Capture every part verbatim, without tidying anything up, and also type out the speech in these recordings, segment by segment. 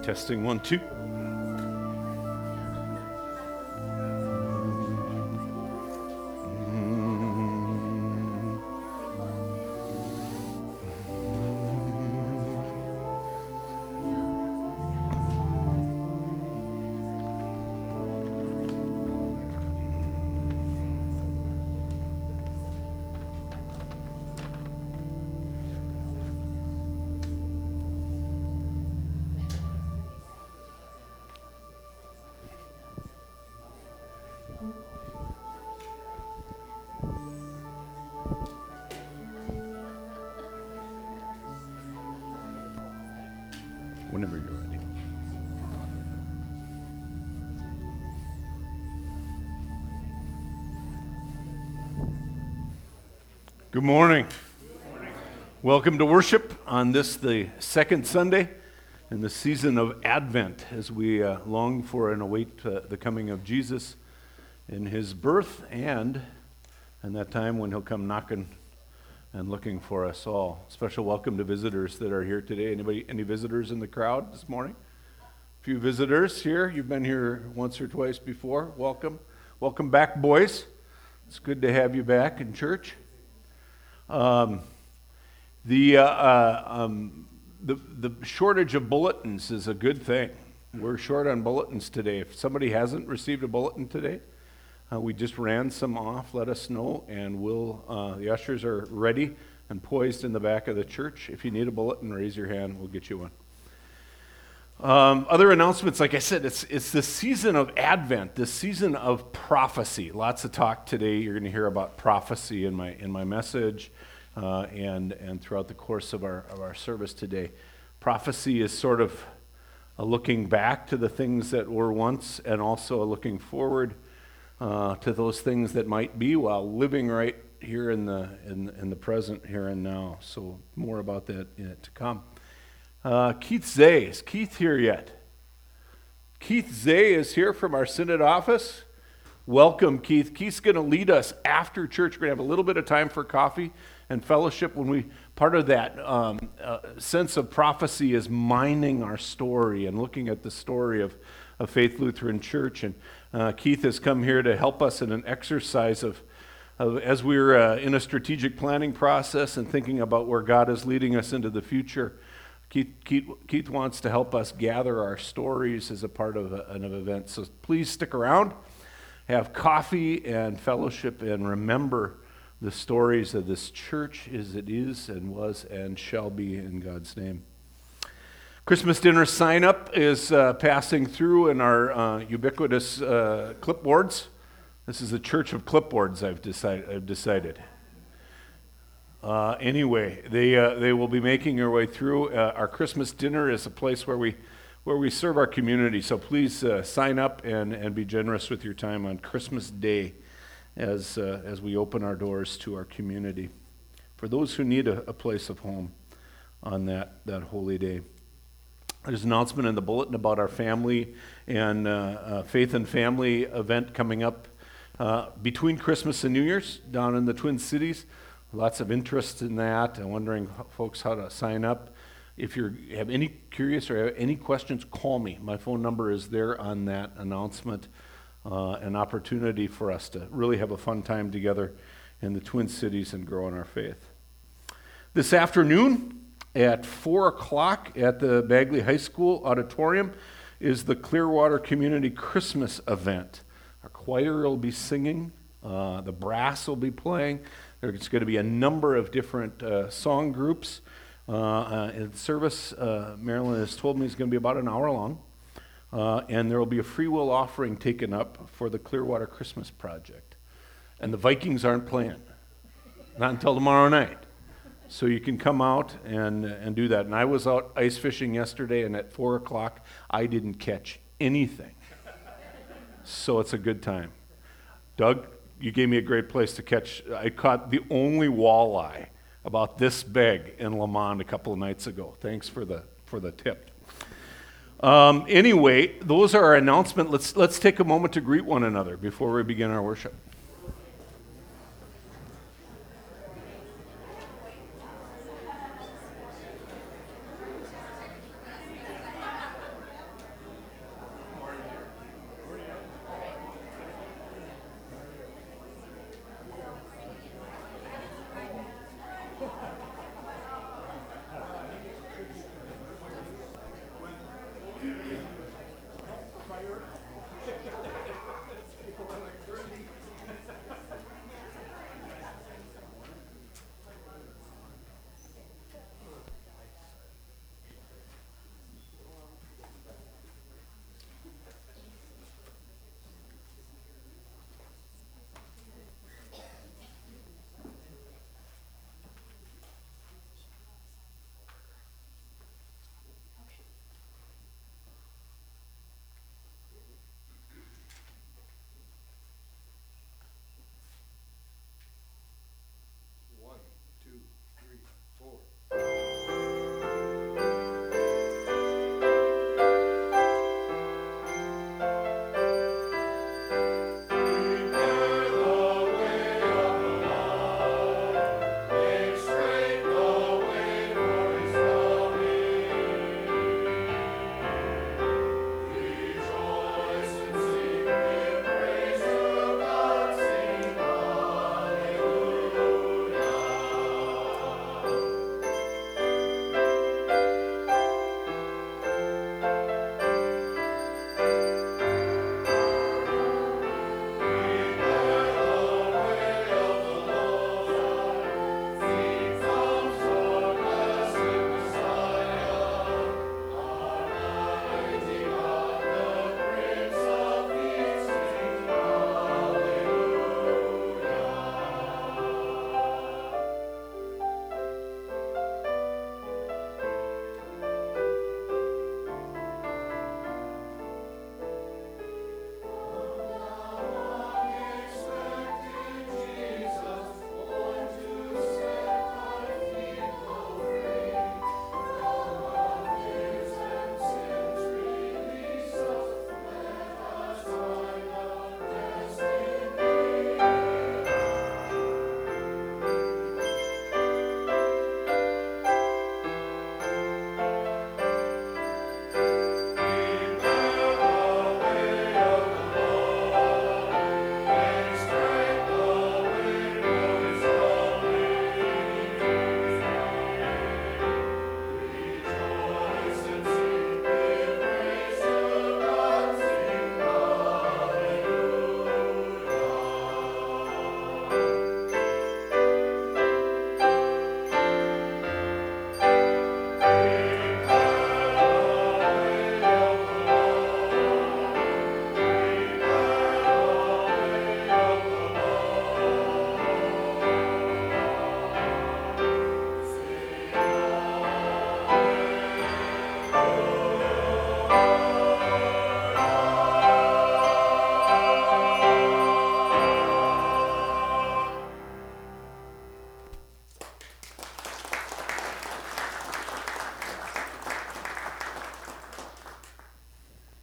Testing one, two. Whenever you're ready. Good morning. Good morning. Welcome to worship on this, the second Sunday in the season of Advent, as we uh, long for and await uh, the coming of Jesus in his birth and and that time when he'll come knocking and looking for us all. Special welcome to visitors that are here today. Anybody, any visitors in the crowd this morning? A few visitors here. You've been here once or twice before. Welcome. Welcome back, boys. It's good to have you back in church. Um, the, uh, uh, um, the the shortage of bulletins is a good thing. We're short on bulletins today. If somebody hasn't received a bulletin today, Uh, we just ran some off. Let us know, and we'll. Uh, the ushers are ready and poised in the back of the church. If you need a bulletin, raise your hand. We'll get you one. Um, other announcements, like I said, it's it's the season of Advent, this season of prophecy. Lots of talk today. You're going to hear about prophecy in my in my message, uh, and and throughout the course of our of our service today. Prophecy is sort of a looking back to the things that were once, and also a looking forward Uh, to those things that might be, while living right here in the in, in the present, here and now. So more about that yet to come. Uh, Keith Zay, is Keith here yet? Keith Zay is here from our synod office. Welcome, Keith. Keith's going to lead us after church. We're going to have a little bit of time for coffee and fellowship. When we part of that um, uh, sense of prophecy is mining our story and looking at the story of of Faith Lutheran Church, and uh, Keith has come here to help us in an exercise of, of as we're uh, in a strategic planning process and thinking about where God is leading us into the future. Keith, Keith, Keith wants to help us gather our stories as a part of a, an event. So please stick around, have coffee and fellowship, and remember the stories of this church as it is and was and shall be in God's name. Christmas dinner sign-up is uh, passing through in our uh, ubiquitous uh, clipboards. This is a church of clipboards, I've decided. I've decided. Uh, anyway, they uh, they will be making their way through. Uh, our Christmas dinner is a place where we where we serve our community. So please uh, sign up and, and be generous with your time on Christmas Day, as uh, as we open our doors to our community, for those who need a, a place of home on that that holy day. There's an announcement in the bulletin about our family and uh, uh, Faith and Family event coming up uh, between Christmas and New Year's down in the Twin Cities. Lots of interest in that. I'm wondering, folks, how to sign up. If you have any curious or have any questions, call me. My phone number is there on that announcement. Uh, an opportunity for us to really have a fun time together in the Twin Cities and grow in our faith. This afternoon, at four o'clock at the Bagley High School auditorium is the Clearwater Community Christmas event. Our choir will be singing, uh, the brass will be playing. There's going to be a number of different uh, song groups. Uh, uh, and service, uh, Marilyn has told me, is going to be about an hour long. Uh, and there will be a free will offering taken up for the Clearwater Christmas Project. And the Vikings aren't playing, not until tomorrow night. So you can come out and and do that. And I was out ice fishing yesterday, and at four o'clock, I didn't catch anything. So it's a good time. Doug, you gave me a great place to catch. I caught the only walleye about this big in Lamont a couple of nights ago. Thanks for the for the tip. Um, anyway, those are our announcements. Let's let's take a moment to greet one another before we begin our worship.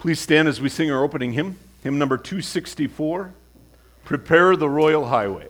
Please stand as we sing our opening hymn, hymn number two sixty-four, Prepare the Royal Highway.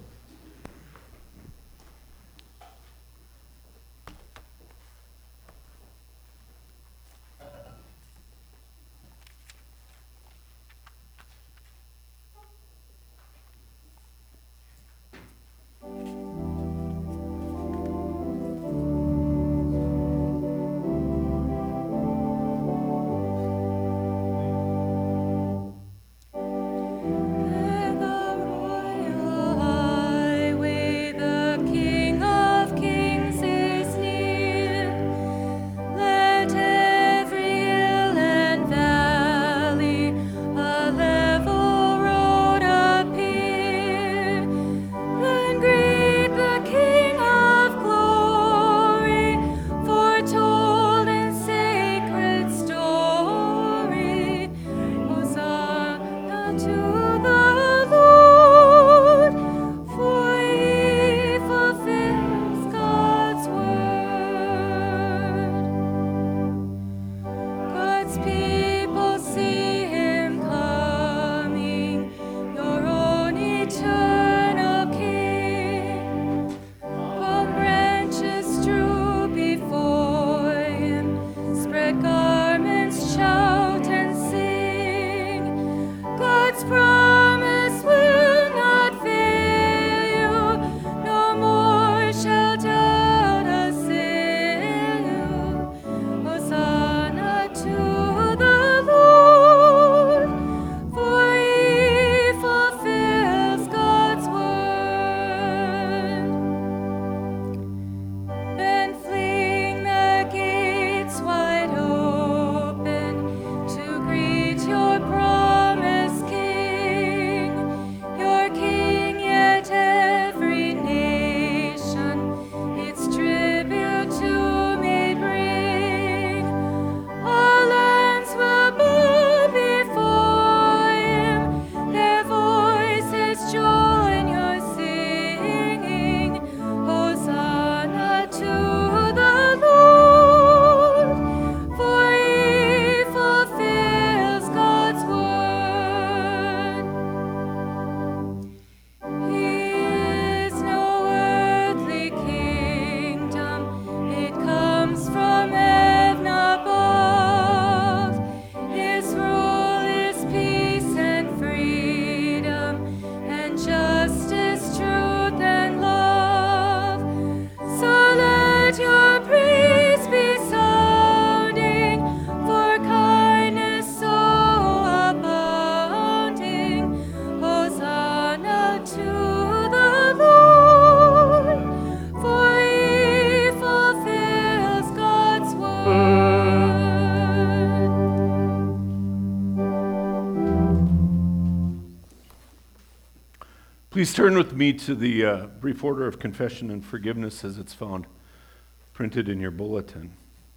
Please turn with me to the uh, brief order of confession and forgiveness as it's found printed in your bulletin.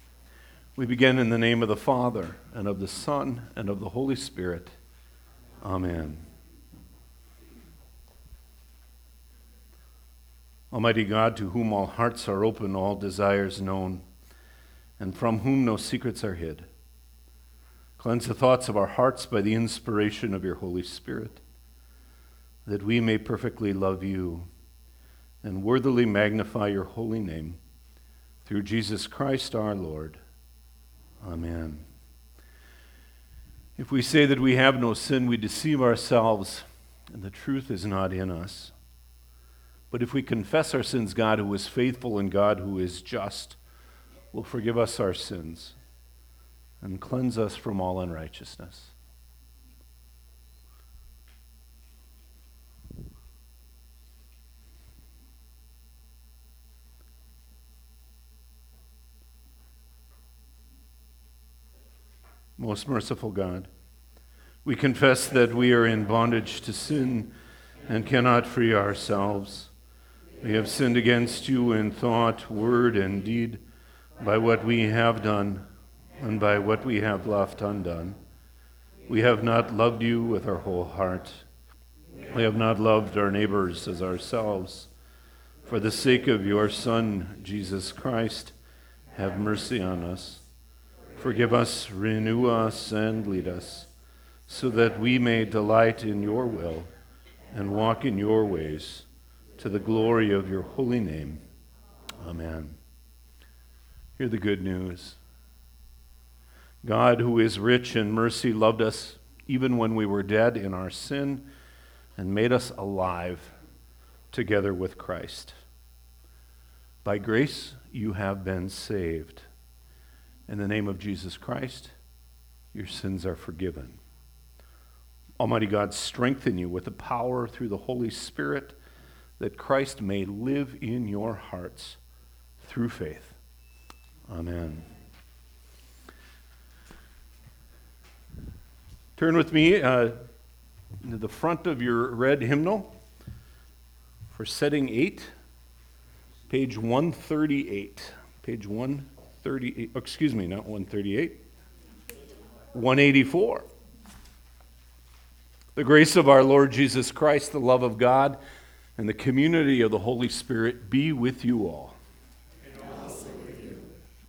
We begin in the name of the Father, and of the Son, and of the Holy Spirit. Amen. Almighty God, to whom all hearts are open, all desires known, and from whom no secrets are hid, cleanse the thoughts of our hearts by the inspiration of your Holy Spirit, that we may perfectly love you and worthily magnify your holy name, through Jesus Christ our Lord. Amen. If we say that we have no sin, we deceive ourselves, and the truth is not in us. But if we confess our sins, God, who is faithful and God, who is just, will forgive us our sins and cleanse us from all unrighteousness. Most merciful God, we confess that we are in bondage to sin and cannot free ourselves. We have sinned against you in thought, word, and deed, by what we have done and by what we have left undone. We have not loved you with our whole heart. We have not loved our neighbors as ourselves. For the sake of your Son, Jesus Christ, have mercy on us. Forgive us, renew us, and lead us so that we may delight in your will and walk in your ways, to the glory of your holy name. Amen. Hear the good news. God, who is rich in mercy, loved us even when we were dead in our sin and made us alive together with Christ. By grace you have been saved. In the name of Jesus Christ, your sins are forgiven. Almighty God, strengthen you with the power through the Holy Spirit, that Christ may live in your hearts through faith. Amen. Turn with me uh, to the front of your red hymnal for setting eight, page one thirty-eight. Page one thirty-eight, oh, excuse me, not one thirty-eight, one eighty-four. The grace of our Lord Jesus Christ, the love of God, and the community of the Holy Spirit be with you all. And also with you.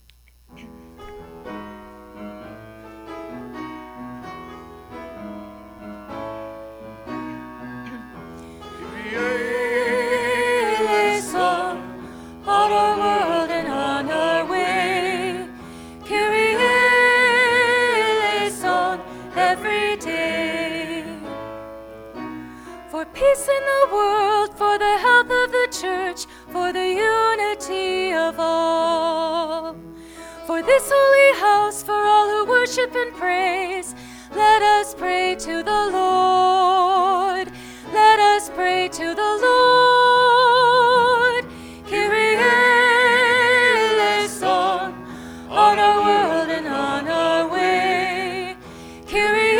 On our world and on our way, Kyrie eleison every day. For peace in the world, for the health of the church, for the unity of all. For this holy house, for all who worship and praise, let us pray to the Lord. Let us pray to the Lord. Kyrie eleison, on our world and on our way. Kyrie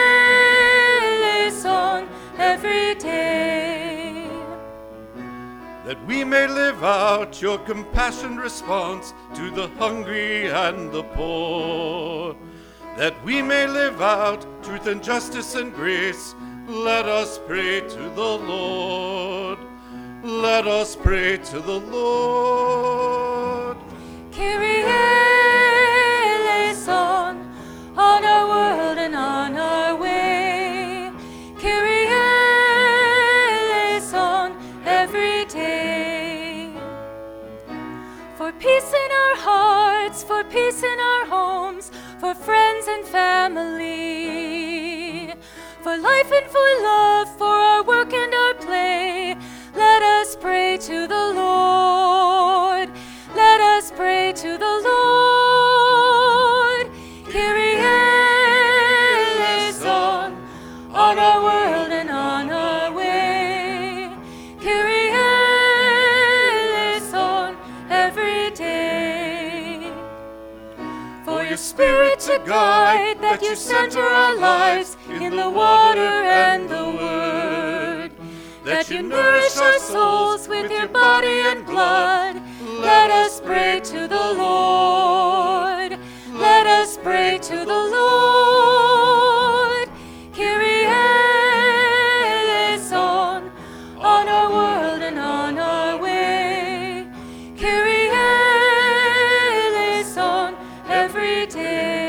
eleison every day. That we may live out your compassionate response to the hungry and the poor. That we may live out truth and justice and grace, let us pray to the Lord. Let us pray to the Lord. Kyrie eleison, on our world and on our way. Kyrie eleison every day. For peace in our hearts, for peace in our homes, for friends and family, for life and for love, for our work and our play, let us pray to the Lord. Let us pray to the Lord. Kyrie eleison, on our world and on our way. Kyrie eleison every day. For your Spirit to guide, that you center our lives in the water and the word, that you nourish our souls with your body and blood. Let us pray to the Lord. Let us pray to the Lord. Kyrie eleison, on our world and on our way. Kyrie eleison every day.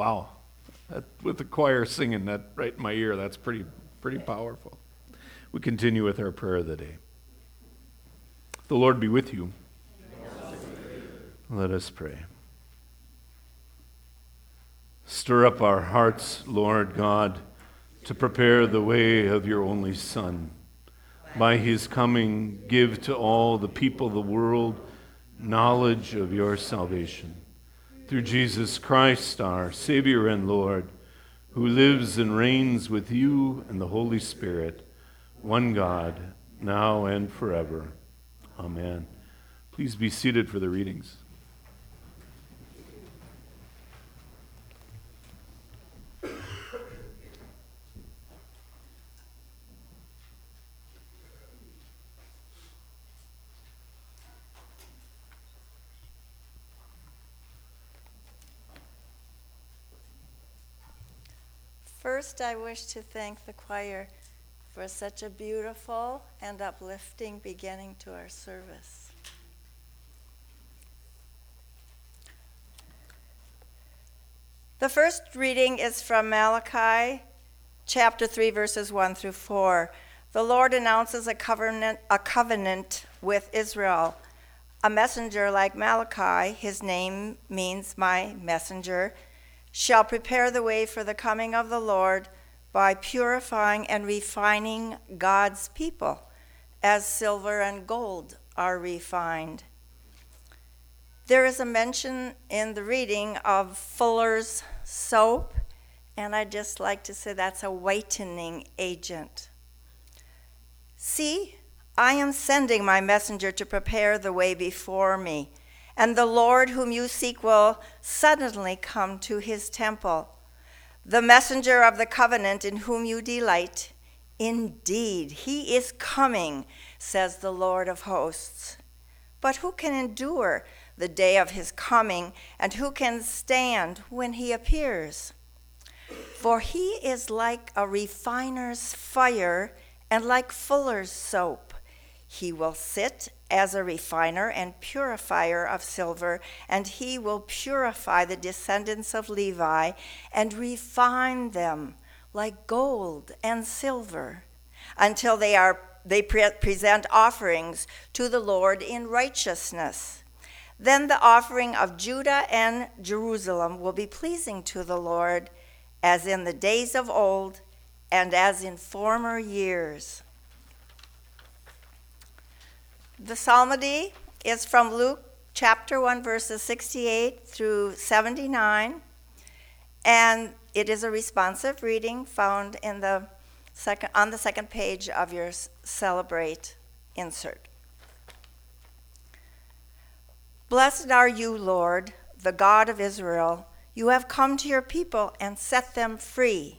Wow. That, with the choir singing that right in my ear, that's pretty, pretty powerful. We continue with our prayer of the day. The Lord be with you. Let us pray. Stir up our hearts, Lord God, to prepare the way of your only Son. By his coming, give to all the people of the world knowledge of your salvation. Through Jesus Christ, our Savior and Lord, who lives and reigns with you and the Holy Spirit, one God, now and forever. Amen. Please be seated for the readings. First, I wish to thank the choir for such a beautiful and uplifting beginning to our service. The first reading is from Malachi chapter three, verses one through four. The Lord announces a covenant, a covenant with Israel. A messenger like Malachi, his name means my messenger, shall prepare the way for the coming of the Lord by purifying and refining God's people, as silver and gold are refined. There is a mention in the reading of Fuller's soap, and I'd just like to say that's a whitening agent. See, I am sending my messenger to prepare the way before me, and the Lord whom you seek will suddenly come to his temple. The messenger of the covenant in whom you delight, indeed, he is coming, says the Lord of hosts. But who can endure the day of his coming, and who can stand when he appears? For he is like a refiner's fire and like fuller's soap. He will sit as a refiner and purifier of silver, and he will purify the descendants of Levi and refine them like gold and silver until they are they pre- present offerings to the Lord in righteousness. Then the offering of Judah and Jerusalem will be pleasing to the Lord, as in the days of old and as in former years. The psalmody is from Luke chapter one, verses sixty-eight through seventy-nine, and it is a responsive reading found in the second, on the second page of your Celebrate insert. Blessed are you, Lord, the God of Israel. You have come to your people and set them free.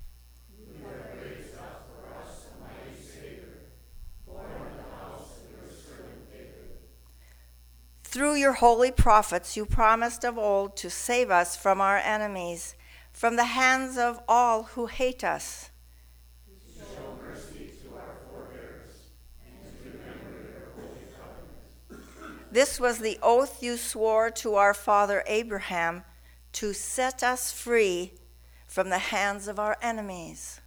Through your holy prophets, you promised of old to save us from our enemies, from the hands of all who hate us. To show mercy to our forebears, and to remember your holy covenant. This was the oath you swore to our father Abraham, to set us free from the hands of our enemies.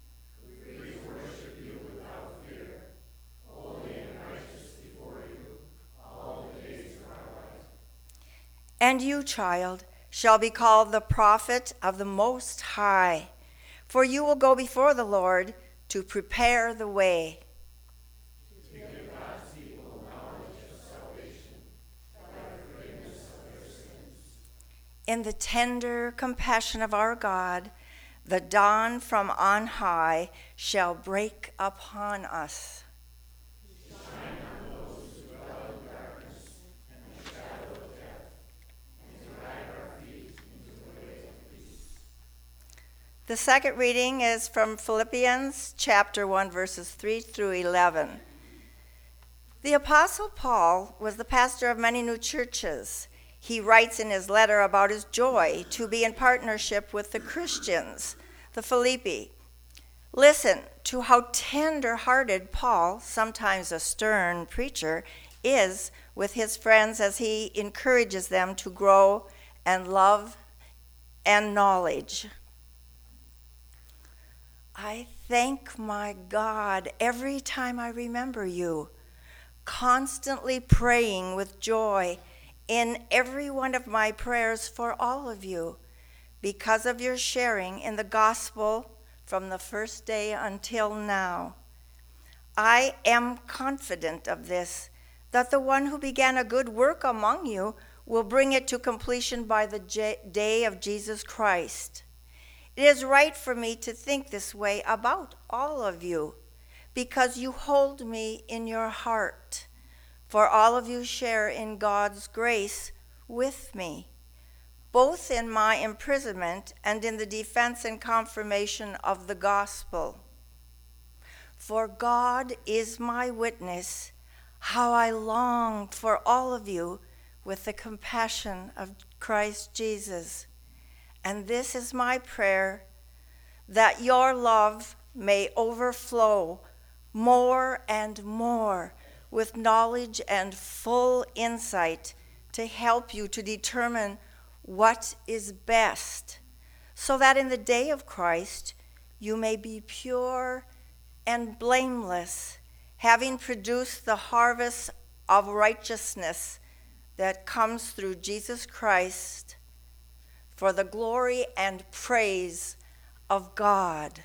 And you, child, shall be called the prophet of the Most High, for you will go before the Lord to prepare the way. To give God's people knowledge of salvation, by the forgiveness of their sins. In the tender compassion of our God, the dawn from on high shall break upon us. The second reading is from Philippians chapter one, verses three through eleven. The Apostle Paul was the pastor of many new churches. He writes in his letter about his joy to be in partnership with the Christians, the Philippi. Listen to how tender-hearted Paul, sometimes a stern preacher, is with his friends as he encourages them to grow and love and knowledge. I thank my God every time I remember you, constantly praying with joy in every one of my prayers for all of you, because of your sharing in the gospel from the first day until now. I am confident of this, that the one who began a good work among you will bring it to completion by the j- day of Jesus Christ. It is right for me to think this way about all of you, because you hold me in your heart, for all of you share in God's grace with me, both in my imprisonment and in the defense and confirmation of the gospel. For God is my witness, how I long for all of you with the compassion of Christ Jesus. And this is my prayer, that your love may overflow more and more with knowledge and full insight to help you to determine what is best, so that in the day of Christ you may be pure and blameless, having produced the harvest of righteousness that comes through Jesus Christ, for the glory and praise of God.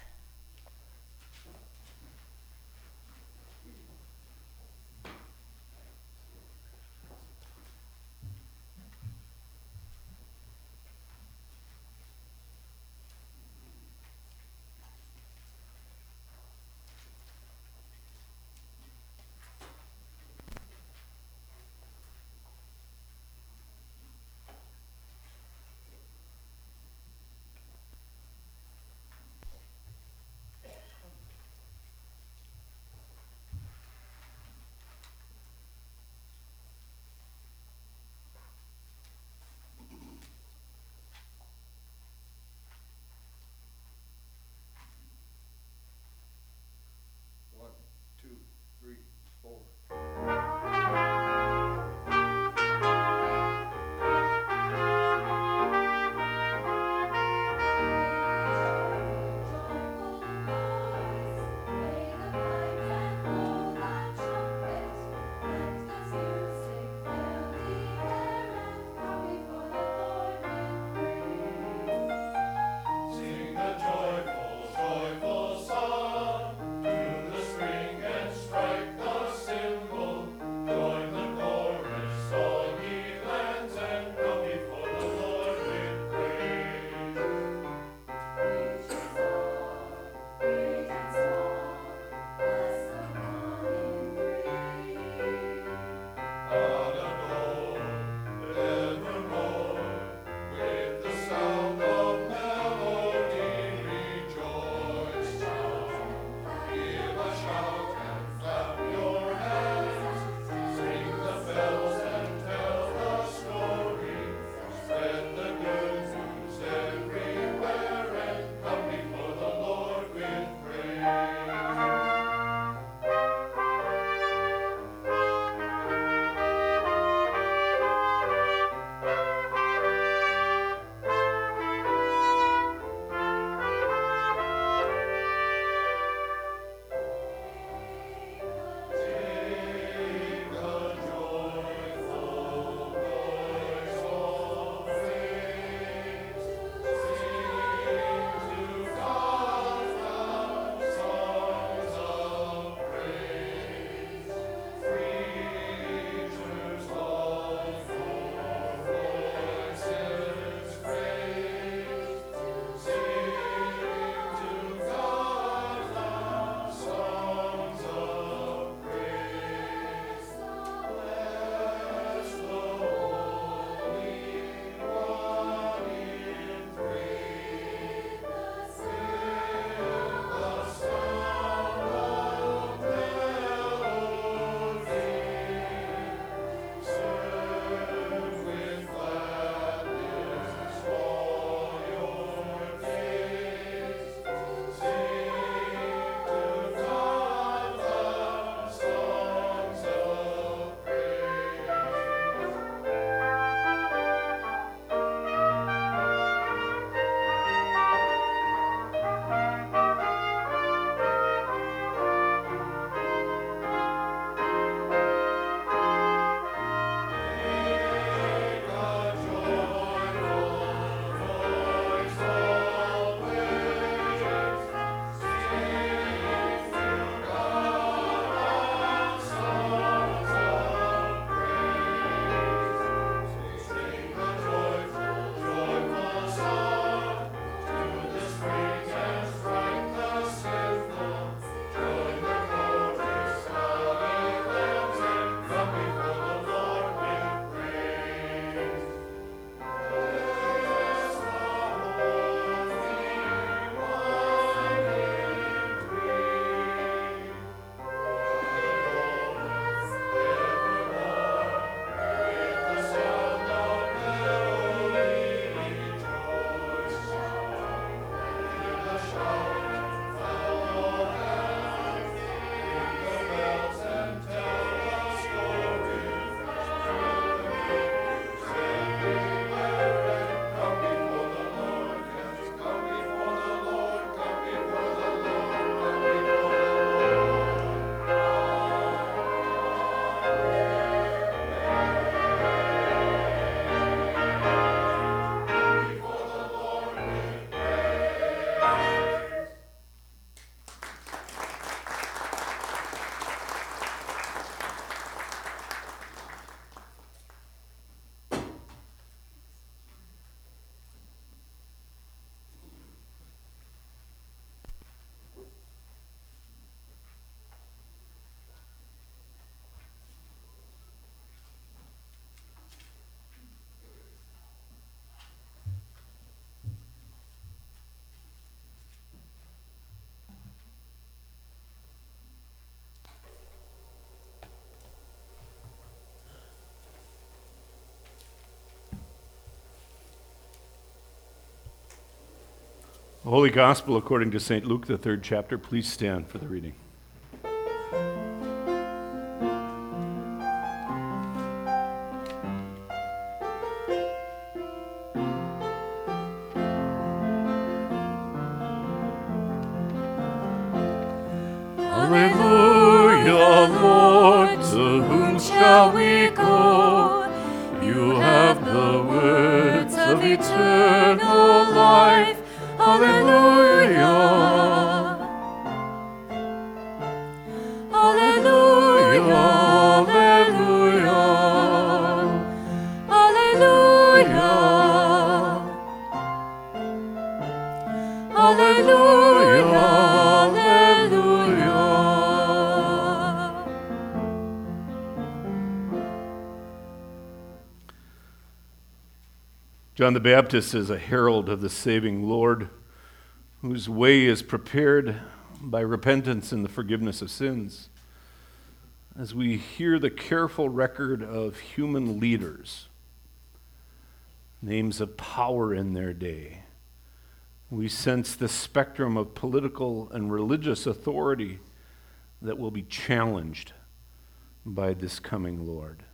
The Holy Gospel according to Saint Luke, the third chapter. Please stand for the reading. Alleluia, Lord, to whom shall we go? You have the words of eternal life. Alleluia. Alleluia, alleluia. Alleluia. Alleluia, alleluia. John the Baptist is a herald of the saving Lord, whose way is prepared by repentance and the forgiveness of sins. As we hear the careful record of human leaders, names of power in their day, we sense the spectrum of political and religious authority that will be challenged by this coming Lord.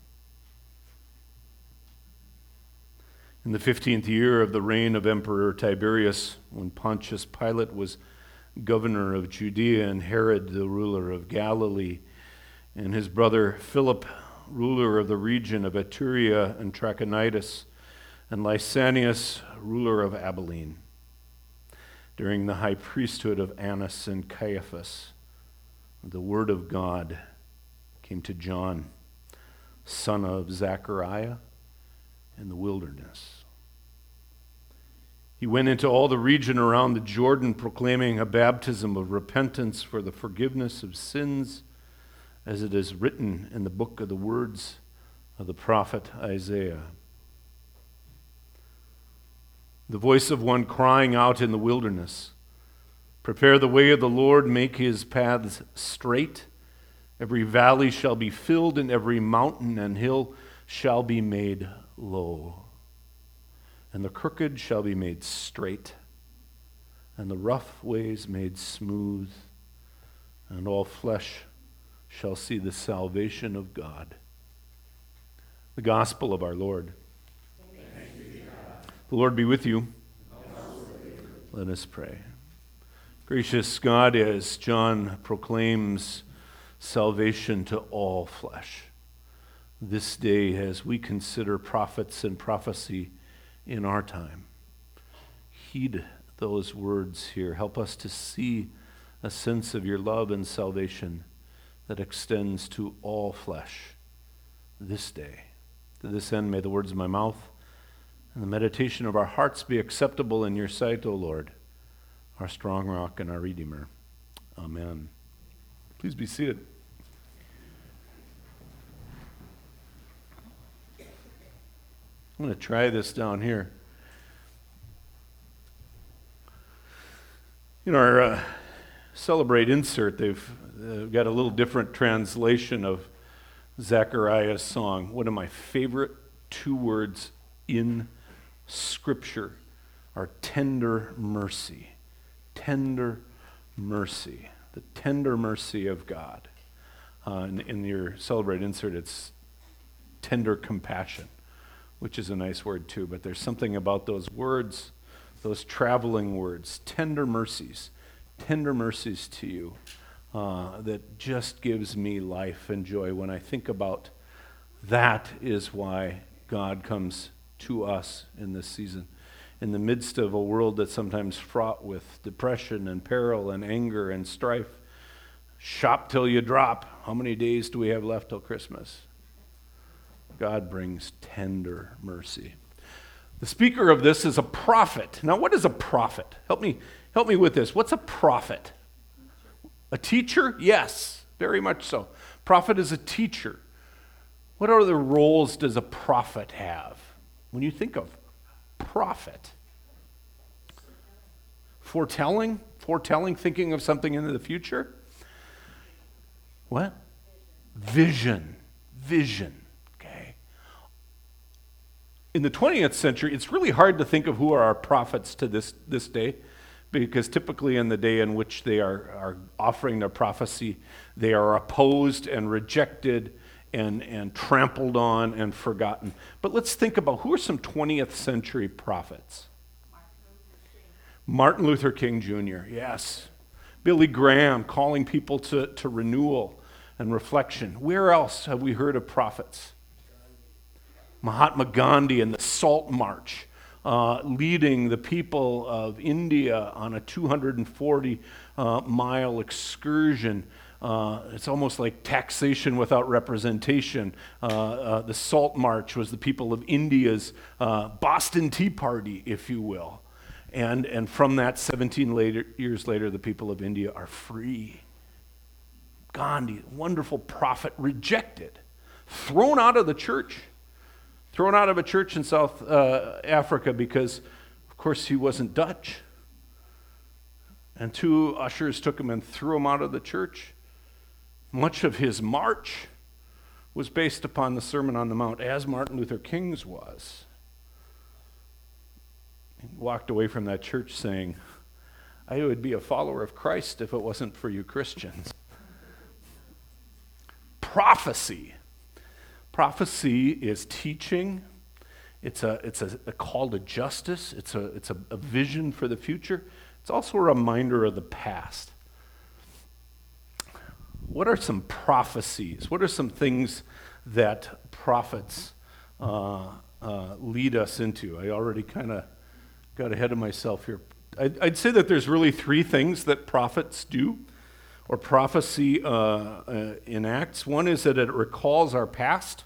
In the fifteenth year of the reign of Emperor Tiberius, when Pontius Pilate was governor of Judea and Herod the ruler of Galilee, and his brother Philip, ruler of the region of Iturea and Trachonitis, and Lysanias, ruler of Abilene, during the high priesthood of Annas and Caiaphas, the word of God came to John, son of Zechariah, in the wilderness. He went into all the region around the Jordan, proclaiming a baptism of repentance for the forgiveness of sins, as it is written in the book of the words of the prophet Isaiah. The voice of one crying out in the wilderness, "Prepare the way of the Lord, make his paths straight. Every valley shall be filled, and every mountain and hill shall be made low. And the crooked shall be made straight, and the rough ways made smooth, and all flesh shall see the salvation of God." The gospel of our Lord. The Lord be with you. Let us pray. Gracious God, as John proclaims salvation to all flesh, this day as we consider prophets and prophecy in our time, heed those words here. Help us to see a sense of your love and salvation that extends to all flesh this day. To this end, may the words of my mouth and the meditation of our hearts be acceptable in your sight, O Lord, our strong rock and our Redeemer. Amen. Please be seated. I'm going to try this down here. In our uh, Celebrate insert, they've uh, got a little different translation of Zechariah's song. One of my favorite two words in Scripture are tender mercy. Tender mercy. The tender mercy of God. Uh, in, in your Celebrate insert, it's tender compassion, which is a nice word too, but there's something about those words, those traveling words, tender mercies, tender mercies to you, uh, that just gives me life and joy. When I think about that is why God comes to us in this season. In the midst of a world that's sometimes fraught with depression and peril and anger and strife, shop till you drop. How many days do we have left till Christmas? God brings tender mercy. The speaker of this is a prophet. Now, what is a prophet? Help me, help me with this. What's a prophet? A teacher? Yes, very much so. Prophet is a teacher. What other roles does a prophet have? When you think of prophet, foretelling, foretelling, thinking of something into the future. What? Vision, vision. In the twentieth century, it's really hard to think of who are our prophets to this, this day, because typically in the day in which they are, are offering their prophecy, they are opposed and rejected and, and trampled on and forgotten. But let's think about who are some twentieth century prophets? Martin Luther King Junior, yes. Billy Graham calling people to, to renewal and reflection. Where else have we heard of prophets? Mahatma Gandhi and the Salt March, uh, leading the people of India on a two hundred forty uh, mile excursion. Uh, it's almost like taxation without representation. Uh, uh, the Salt March was the people of India's uh, Boston Tea Party, if you will. And, and from that, seventeen later, years later, the people of India are free. Gandhi, wonderful prophet, rejected, thrown out of the church. Thrown out of a church in South uh, Africa because, of course, he wasn't Dutch. And two ushers took him and threw him out of the church. Much of his march was based upon the Sermon on the Mount, as Martin Luther King's was. He walked away from that church saying, I would be a follower of Christ if it wasn't for you Christians. Prophecy. Prophecy is teaching. It's a it's a, a call to justice. It's a it's a, a vision for the future. It's also a reminder of the past. What are some prophecies? What are some things that prophets uh, uh, lead us into? I already kind of got ahead of myself here. I'd, I'd say that there's really three things that prophets do, or prophecy uh, uh, enacts. One is that it recalls our past.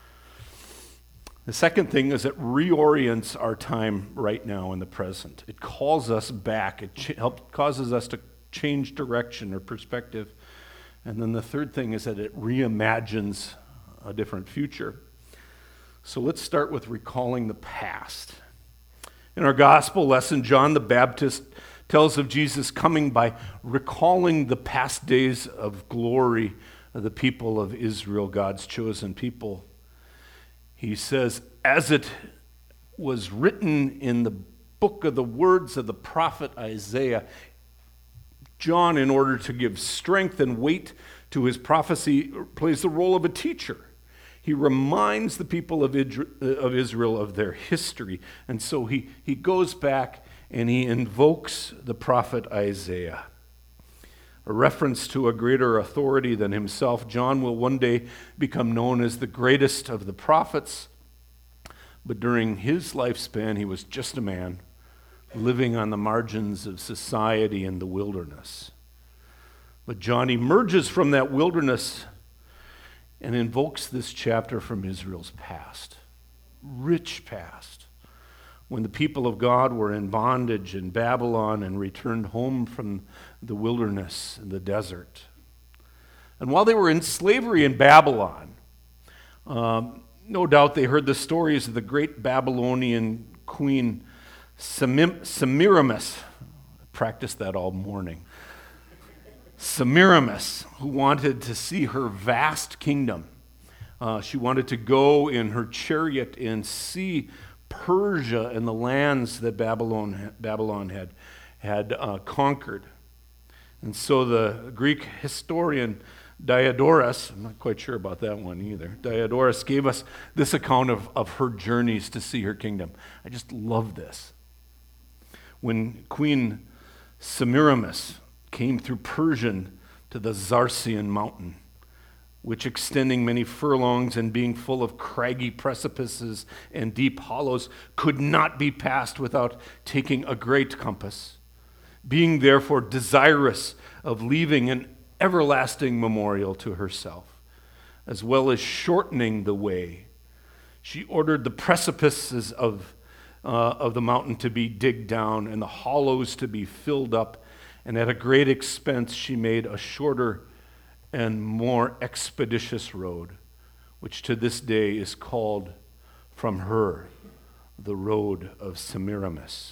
The second thing is it reorients our time right now in the present. It calls us back. It ch- help, causes us to change direction or perspective. And then the third thing is that it reimagines a different future. So let's start with recalling the past. In our gospel lesson, John the Baptist tells of Jesus coming by recalling the past days of glory of the people of Israel, God's chosen people. He says, as it was written in the book of the words of the prophet Isaiah, John, in order to give strength and weight to his prophecy, plays the role of a teacher. He reminds the people of Israel of their history. And so he, he goes back and he invokes the prophet Isaiah. A reference to a greater authority than himself, John will one day become known as the greatest of the prophets, but during his lifespan, he was just a man living on the margins of society in the wilderness. But John emerges from that wilderness and invokes this chapter from Israel's past, rich past, when the people of God were in bondage in Babylon and returned home from the wilderness and the desert. And while they were in slavery in Babylon, um, no doubt they heard the stories of the great Babylonian queen Semim- Semiramis. I practiced that all morning. Semiramis, who wanted to see her vast kingdom. Uh, she wanted to go in her chariot and see Persia and the lands that Babylon Babylon had had uh, conquered. And so the Greek historian Diodorus, I'm not quite sure about that one either, Diodorus gave us this account of, of her journeys to see her kingdom. I just love this. When Queen Semiramis came through Persian to the Zarsian mountain, which extending many furlongs and being full of craggy precipices and deep hollows, could not be passed without taking a great compass, being therefore desirous of leaving an everlasting memorial to herself, as well as shortening the way. She ordered the precipices of, uh, of the mountain to be digged down and the hollows to be filled up, and at a great expense she made a shorter and more expeditious road, which to this day is called from her the road of Semiramis.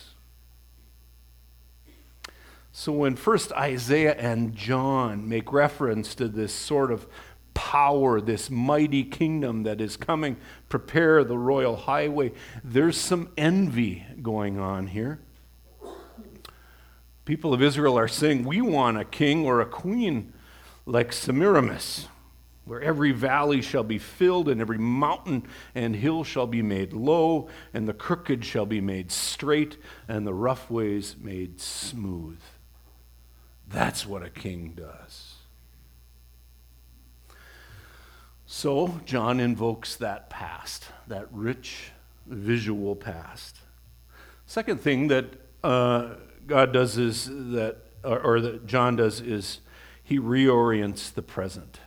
So when first Isaiah and John make reference to this sort of power, this mighty kingdom that is coming, prepare the royal highway, there's some envy going on here. People of Israel are saying, we want a king or a queen like Semiramis, where every valley shall be filled, and every mountain and hill shall be made low, and the crooked shall be made straight, and the rough ways made smooth. That's what a king does. So John invokes that past, that rich visual past. Second thing that uh, God does is that, or, or that John does is he reorients the present.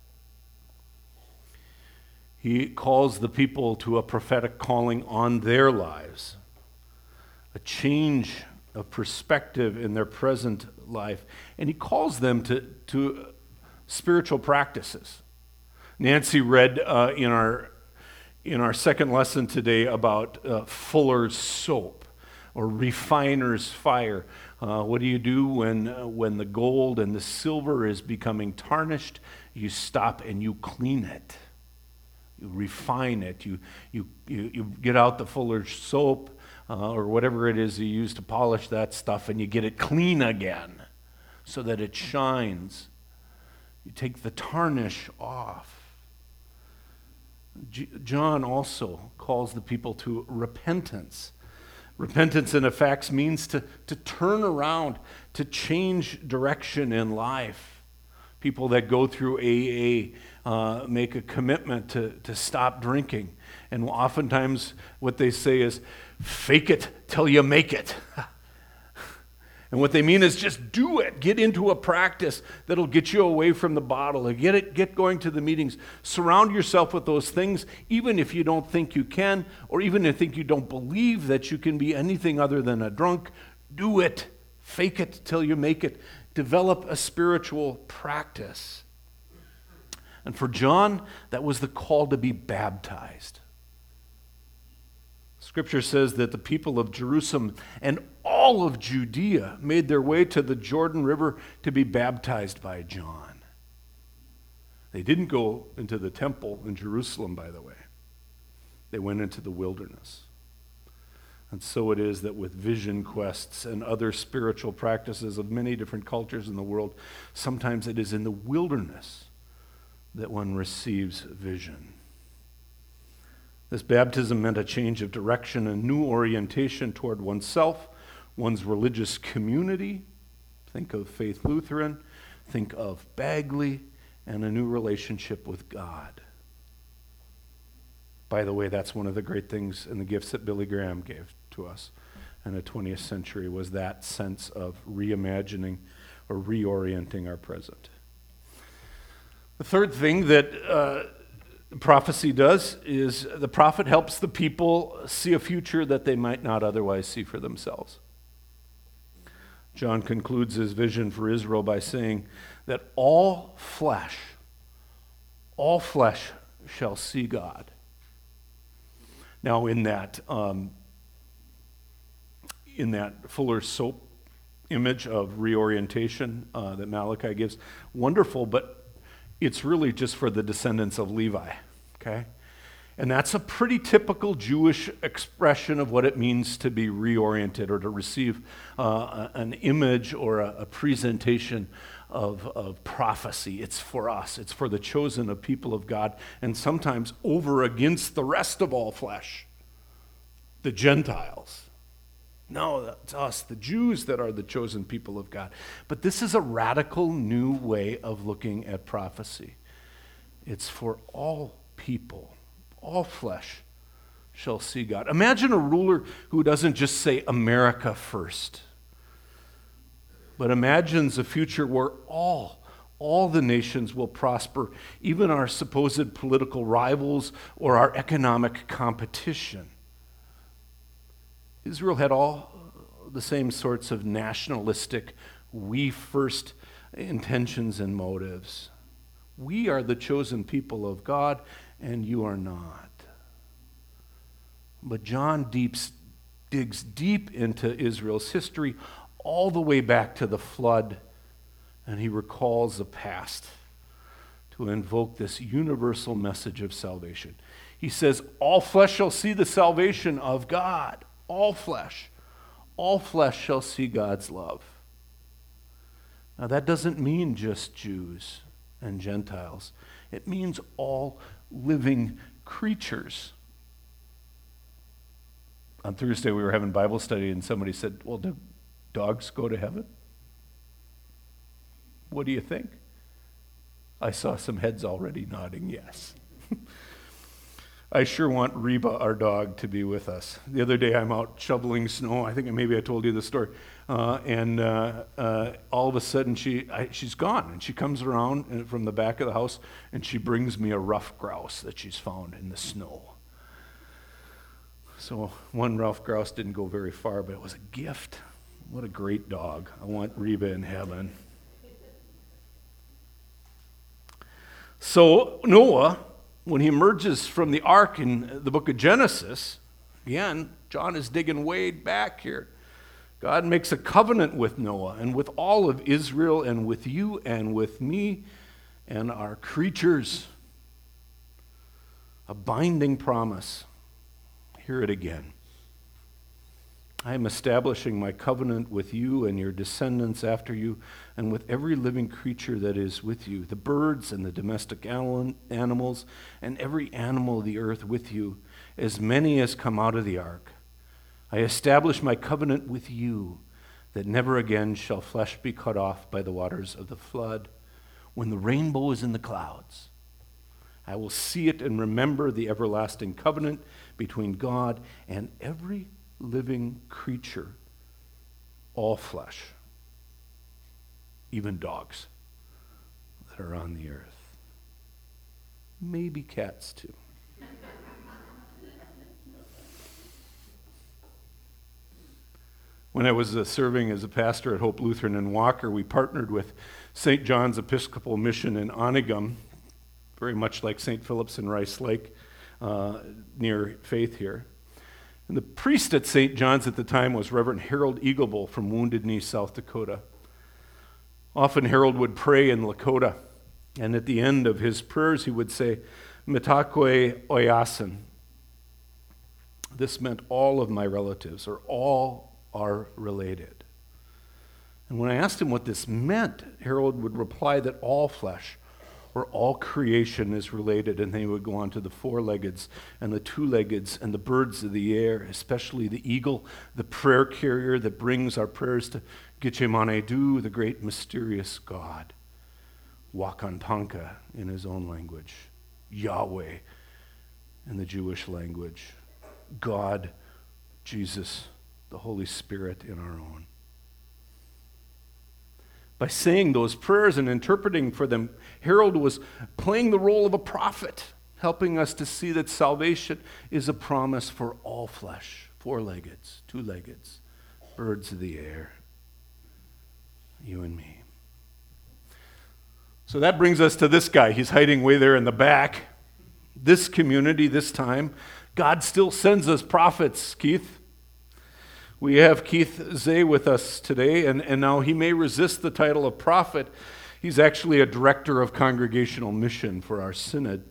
He calls the people to a prophetic calling on their lives, a change of perspective in their present life, and he calls them to, to spiritual practices. Nancy read uh, in our in our second lesson today about uh, fuller's soap or refiner's fire. Uh, what do you do when uh, when the gold and the silver is becoming tarnished? You stop and you clean it. You refine it. You you you, you get out the fuller's soap uh, or whatever it is you use to polish that stuff, and you get it clean again so that it shines. You take the tarnish off. G- John also calls the people to repentance. Repentance, in effect, means to, to turn around, to change direction in life. People that go through A A uh, make a commitment to, to stop drinking. And oftentimes what they say is, fake it till you make it. And what they mean is just do it. Get into a practice that'll get you away from the bottle. Get it. Get going to the meetings. Surround yourself with those things, even if you don't think you can, or even if you think you don't believe that you can be anything other than a drunk. Do it. Fake it till you make it. Develop a spiritual practice. And for John, that was the call to be baptized. Scripture says that the people of Jerusalem and all of Judea made their way to the Jordan River to be baptized by John. They didn't go into the temple in Jerusalem, by the way. They went into the wilderness. And so it is that with vision quests and other spiritual practices of many different cultures in the world, sometimes it is in the wilderness that one receives vision. This baptism meant a change of direction, a new orientation toward oneself, one's religious community. Think of Faith Lutheran, think of Bagley, and a new relationship with God. By the way, that's one of the great things and the gifts that Billy Graham gave to us in the twentieth century, was that sense of reimagining or reorienting our present. The third thing that uh, prophecy does is the prophet helps the people see a future that they might not otherwise see for themselves. John concludes his vision for Israel by saying that all flesh, all flesh shall see God. Now, in that um, in that fuller's soap image of reorientation uh, that Malachi gives, wonderful, but it's really just for the descendants of Levi, okay? And that's a pretty typical Jewish expression of what it means to be reoriented or to receive uh, an image or a, a presentation of, of prophecy. It's for us. It's for the chosen of people of God, and sometimes over against the rest of all flesh, the Gentiles. No, it's us, the Jews, that are the chosen people of God. But this is a radical new way of looking at prophecy. It's for all people, all flesh shall see God. Imagine a ruler who doesn't just say America first, but imagines a future where all, all the nations will prosper, even our supposed political rivals or our economic competition. Israel had all the same sorts of nationalistic, we first intentions and motives. We are the chosen people of God, and you are not. But John deeps, digs deep into Israel's history, all the way back to the flood, and he recalls the past to invoke this universal message of salvation. He says, all flesh shall see the salvation of God. All flesh. All flesh shall see God's love. Now, that doesn't mean just Jews and Gentiles. It means all living creatures. On Thursday, we were having Bible study, and somebody said, well, do dogs go to heaven? What do you think? I saw some heads already nodding yes. I sure want Reba, our dog, to be with us. The other day, I'm out shoveling snow. I think maybe I told you the story. Uh, and uh, uh, all of a sudden, she I, she's gone. And she comes around from the back of the house, and she brings me a ruffed grouse that she's found in the snow. So one ruffed grouse didn't go very far, but it was a gift. What a great dog. I want Reba in heaven. So Noah, when he emerges from the ark in the book of Genesis, again, John is digging way back here. God makes a covenant with Noah and with all of Israel and with you and with me and our creatures. A binding promise. Hear it again. I am establishing my covenant with you and your descendants after you, and with every living creature that is with you, the birds and the domestic animals, and every animal of the earth with you, as many as come out of the ark. I establish my covenant with you, that never again shall flesh be cut off by the waters of the flood. When the rainbow is in the clouds, I will see it and remember the everlasting covenant between God and every living creature, all flesh, even dogs that are on the earth. Maybe cats too. When I was uh, serving as a pastor at Hope Lutheran in Walker, we partnered with Saint John's Episcopal Mission in Onigum, very much like Saint Philip's in Rice Lake, uh, near Faith here. And the priest at Saint John's at the time was Reverend Harold Eaglebowl from Wounded Knee, South Dakota. Often Harold would pray in Lakota, and at the end of his prayers he would say, Metakwe Oyasin. This meant all of my relatives, or all are related. And when I asked him what this meant, Harold would reply that all flesh, or all creation is related, and they would go on to the four-leggeds and the two-leggeds and the birds of the air, especially the eagle, the prayer carrier that brings our prayers to Gichimanedu, the great mysterious God, Wakantanka in his own language, Yahweh in the Jewish language, God, Jesus, the Holy Spirit in our own. By saying those prayers and interpreting for them, Harold was playing the role of a prophet, helping us to see that salvation is a promise for all flesh, four-leggeds, two-leggeds, birds of the air, you and me. So that brings us to this guy. He's hiding way there in the back. This community, this time, God still sends us prophets, Keith. We have Keith Zay with us today, and, and now he may resist the title of prophet. He's actually a director of congregational mission for our synod.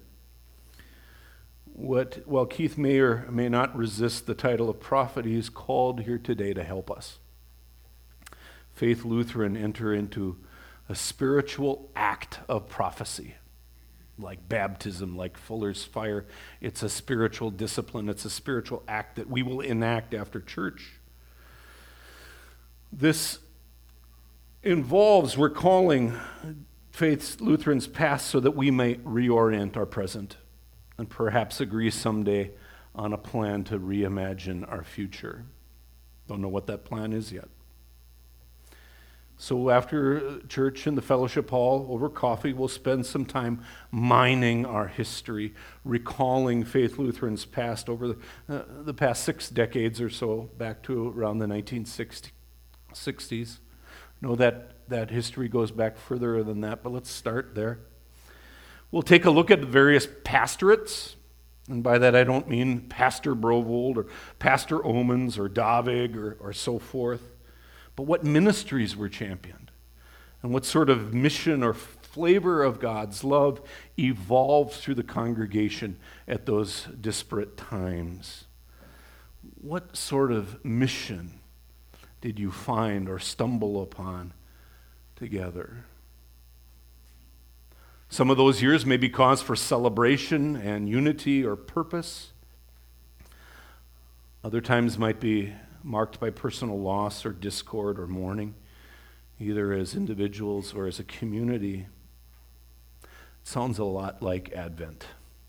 What, while Keith may or may not resist the title of prophet, he is called here today to help us. Faith Lutheran enter into a spiritual act of prophecy, like baptism, like Fuller's fire. It's a spiritual discipline. It's a spiritual act that we will enact after church. This involves recalling Faith Lutheran's past so that we may reorient our present and perhaps agree someday on a plan to reimagine our future. Don't know what that plan is yet. So after church in the fellowship hall over coffee, we'll spend some time mining our history, recalling Faith Lutheran's past over the, uh, the past six decades or so, back to around the nineteen sixties. Know that that history goes back further than that, but let's start there. We'll take a look at the various pastorates, and by that I don't mean Pastor Brovold or Pastor Omens or Davig or, or so forth, but what ministries were championed and what sort of mission or flavor of God's love evolved through the congregation at those disparate times. What sort of mission did you find or stumble upon together. Some of those years may be cause for celebration and unity or purpose. Other times might be marked by personal loss or discord or mourning, either as individuals or as a community. It sounds a lot like Advent.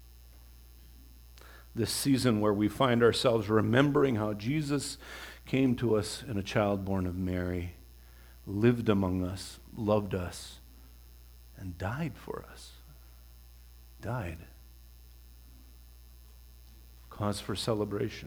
This season where we find ourselves remembering how Jesus came to us in a child born of Mary, lived among us, loved us, and died for us. Died. Cause for celebration.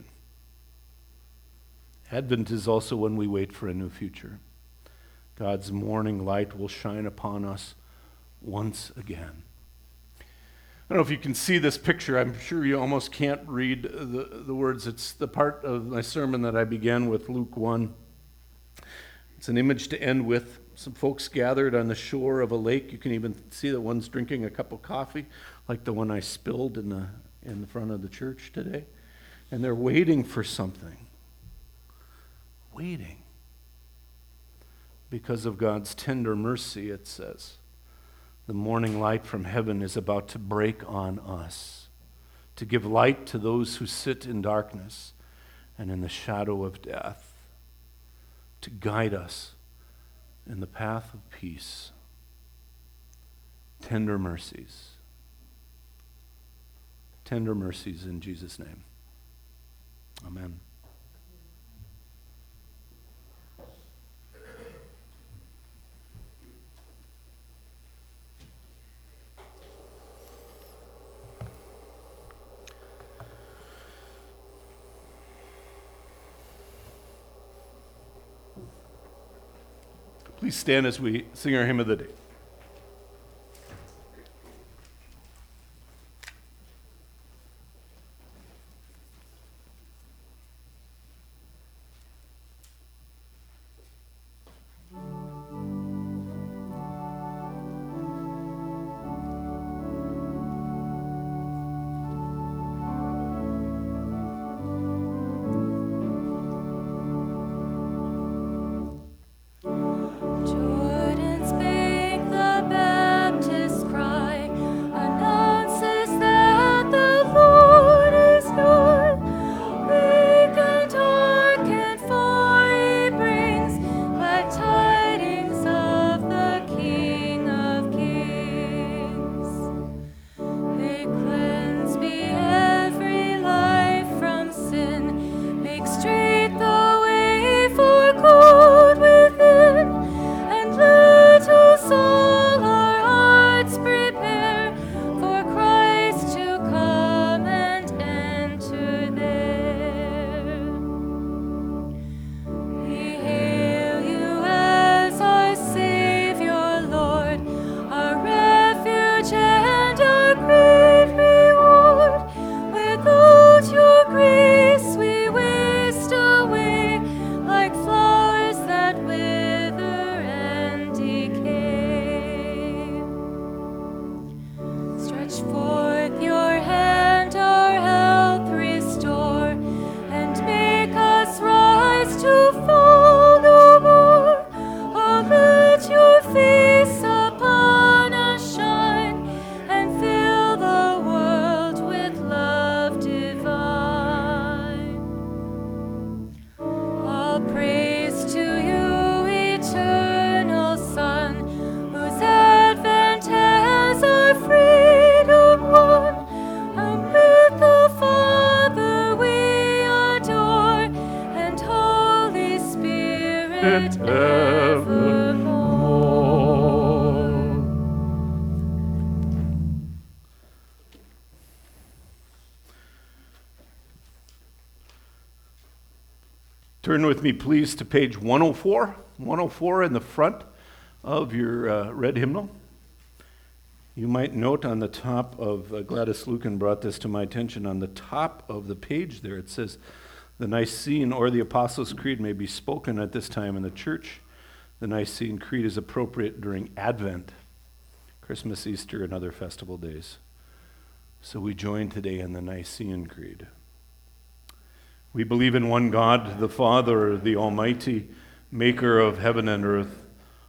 Advent is also when we wait for a new future. God's morning light will shine upon us once again. I don't know if you can see this picture. I'm sure you almost can't read the, the words. It's the part of my sermon that I began with, Luke one. It's an image to end with. Some folks gathered on the shore of a lake. You can even see that one's drinking a cup of coffee, like the one I spilled in the in the front of the church today. And they're waiting for something. Waiting. Because of God's tender mercy, it says, the morning light from heaven is about to break on us, to give light to those who sit in darkness and in the shadow of death, to guide us in the path of peace. Tender mercies. Tender mercies in Jesus' name. Amen. Please stand as we sing our hymn of the day. Jordan's bank, the and evermore. Turn with me, please, to page one oh four. one oh four in the front of your uh, red hymnal. You might note on the top of, uh, Gladys Lucan brought this to my attention, on the top of the page there it says, the Nicene or the Apostles' Creed may be spoken at this time in the church. The Nicene Creed is appropriate during Advent, Christmas, Easter, and other festival days. So we join today in the Nicene Creed. We believe in one God, the Father, the Almighty, maker of heaven and earth,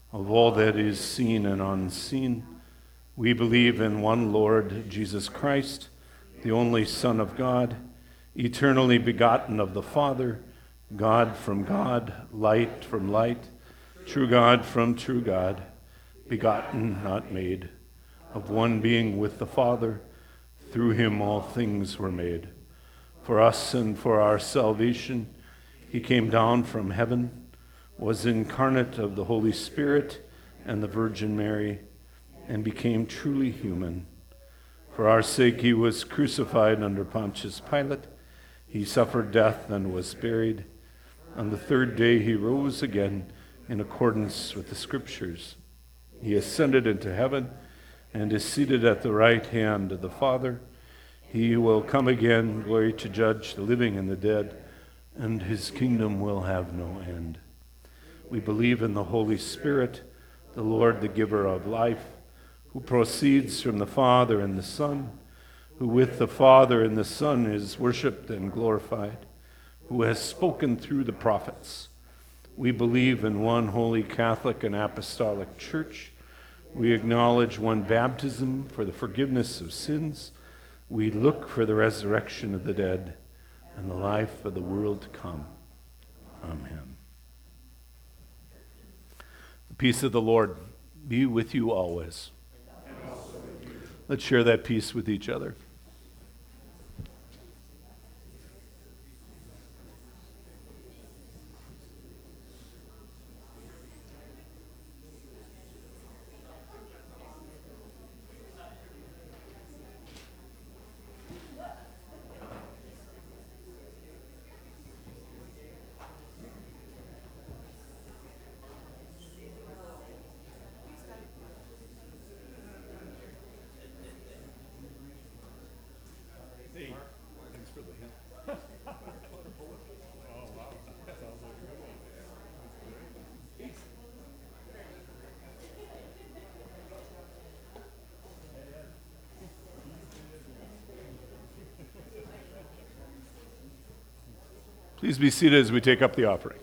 of all that is seen and unseen. We believe in one Lord, Jesus Christ, the only Son of God, eternally begotten of the Father, God from God, light from light, true God from true God, begotten, not made, of one being with the Father. Through him all things were made. For us and for our salvation, he came down from heaven, was incarnate of the Holy Spirit and the Virgin Mary, and became truly human. For our sake he was crucified under Pontius Pilate. He suffered death and was buried. On the third day he rose again in accordance with the Scriptures. He ascended into heaven and is seated at the right hand of the Father. He will come again, glory, to judge the living and the dead, and his kingdom will have no end. We believe in the Holy Spirit, the Lord, the giver of life, who proceeds from the Father and the Son, who with the Father and the Son is worshipped and glorified, who has spoken through the prophets. We believe in one holy Catholic and apostolic church. We acknowledge one baptism for the forgiveness of sins. We look for the resurrection of the dead and the life of the world to come. Amen. The peace of the Lord be with you always. Let's share that peace with each other. Please be seated as we take up the offering.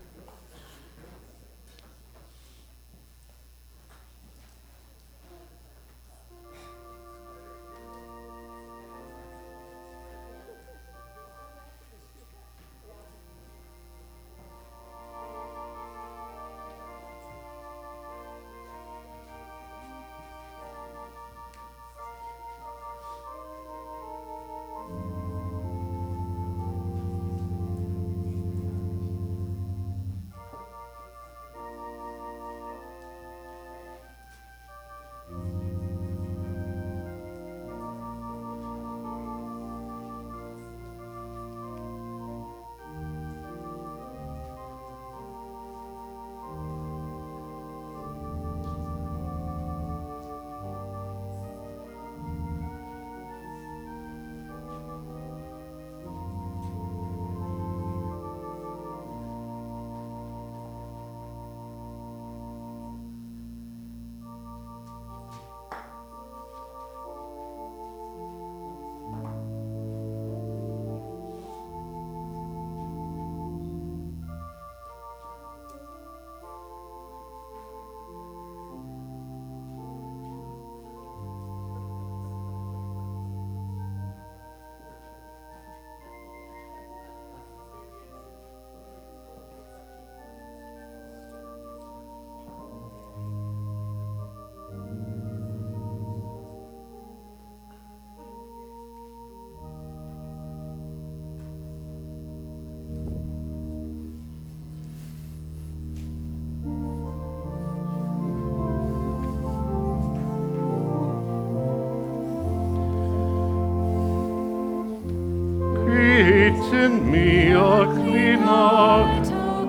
In me a clean heart, O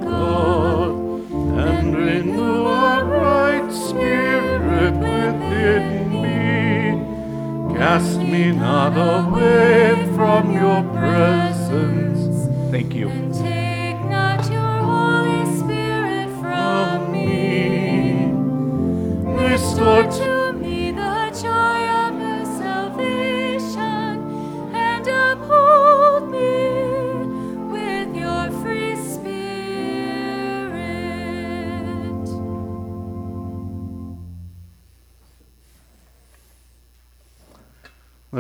God, and renew a right spirit within me. Cast me not away from your presence. Thank you. And take not your Holy Spirit from me. Restore to me the joy of your salvation, and uphold me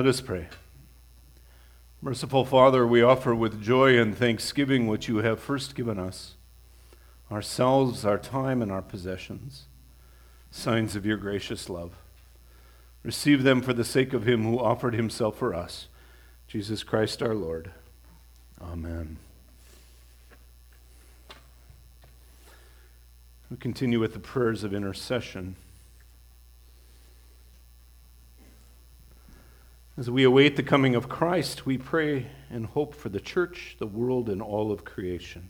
Let us pray. Merciful Father, we offer with joy and thanksgiving what you have first given us, ourselves, our time, and our possessions, signs of your gracious love. Receive them for the sake of him who offered himself for us, Jesus Christ our Lord. Amen. We continue with the prayers of intercession. As we await the coming of Christ, we pray and hope for the church, the world, and all of creation.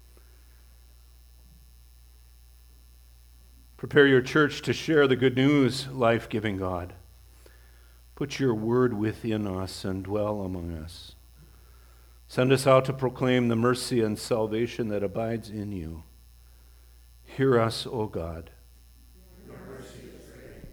Prepare your church to share the good news, life-giving God. Put your word within us and dwell among us. Send us out to proclaim the mercy and salvation that abides in you. Hear us, O God. Your mercy is great.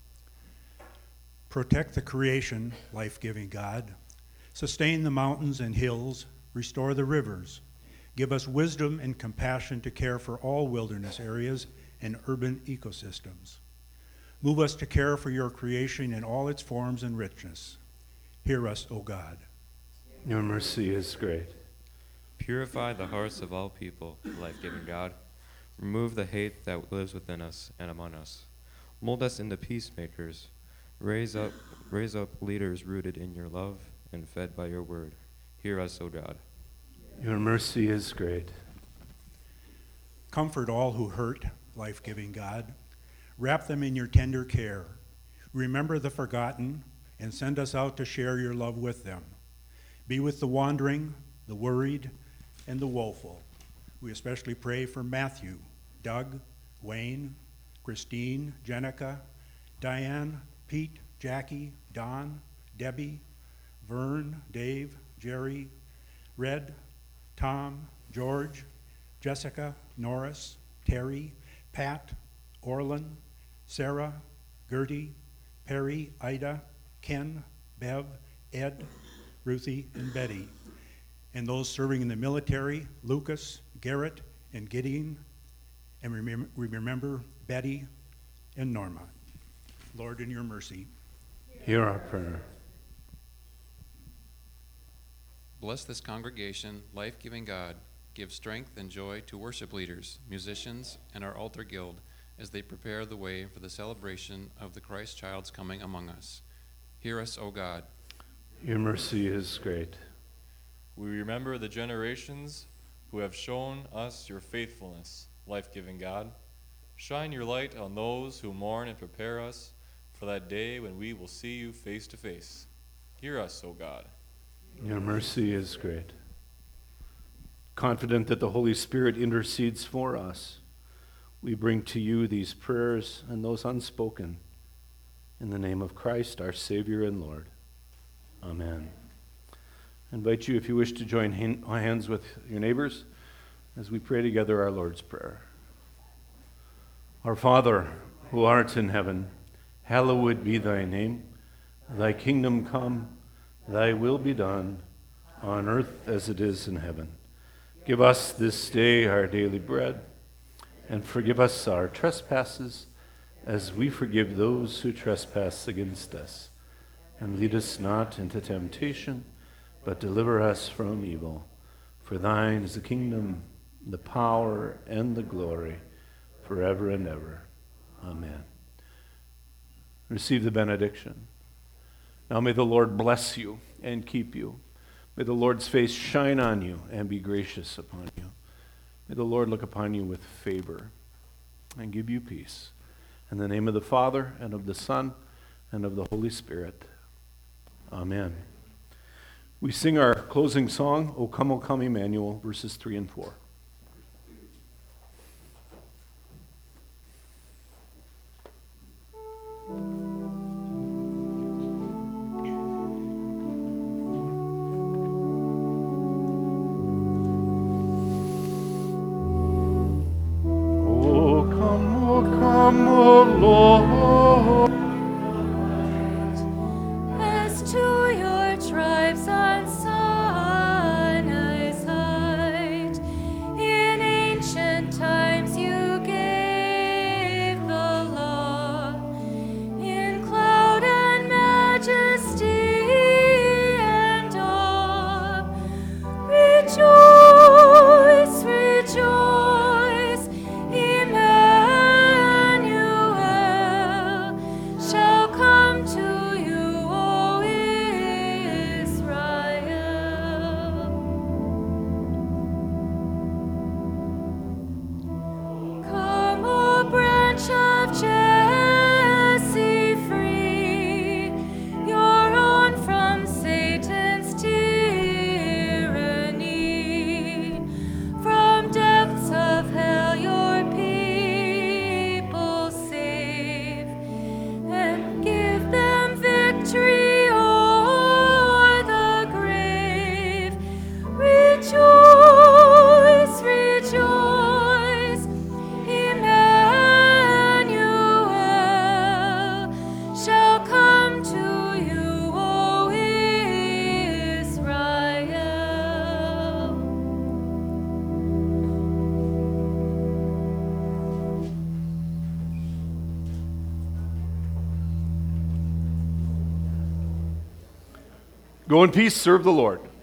Protect the creation, life-giving God. Sustain the mountains and hills. Restore the rivers. Give us wisdom and compassion to care for all wilderness areas and urban ecosystems. Move us to care for your creation in all its forms and richness. Hear us, O God. Your mercy is great. Purify the hearts of all people, life-giving God. Remove the hate that lives within us and among us. Mold us into peacemakers. Raise up, raise up leaders rooted in your love and fed by your word. Hear us, O God. Your mercy is great. Comfort all who hurt, life-giving God. Wrap them in your tender care. Remember the forgotten and send us out to share your love with them. Be with the wandering, the worried, and the woeful. We especially pray for Matthew, Doug, Wayne, Christine, Jenica, Diane, Pete, Jackie, Don, Debbie, Vern, Dave, Jerry, Red, Tom, George, Jessica, Norris, Terry, Pat, Orlin, Sarah, Gertie, Perry, Ida, Ken, Bev, Ed, Ruthie, and Betty. And those serving in the military, Lucas, Garrett, and Gideon. And remember, remember Betty and Norma. Lord, in your mercy. Hear our prayer. Bless this congregation, life-giving God. Give strength and joy to worship leaders, musicians, and our altar guild as they prepare the way for the celebration of the Christ child's coming among us. Hear us, O God. Your mercy is great. We remember the generations who have shown us your faithfulness, life-giving God. Shine your light on those who mourn and prepare us for that day when we will see you face to face. Hear us, O God. Your mercy is great. Confident that the Holy Spirit intercedes for us, we bring to you these prayers and those unspoken. In the name of Christ, our Savior and Lord. Amen. I invite you, if you wish, to join hands with your neighbors as we pray together our Lord's Prayer. Our Father, who art in heaven, hallowed be thy name. Thy kingdom come, thy will be done, on earth as it is in heaven. Give us this day our daily bread, and forgive us our trespasses, as we forgive those who trespass against us. And lead us not into temptation, but deliver us from evil. For thine is the kingdom, the power, and the glory, forever and ever. Amen. Receive the benediction. Now may the Lord bless you and keep you. May the Lord's face shine on you and be gracious upon you. May the Lord look upon you with favor and give you peace. In the name of the Father, and of the Son, and of the Holy Spirit. Amen. We sing our closing song, O Come, O Come, Emmanuel, verses three and four. O come, O come, O Lord. As to your tribes on Sinai side, Go in peace, serve the Lord.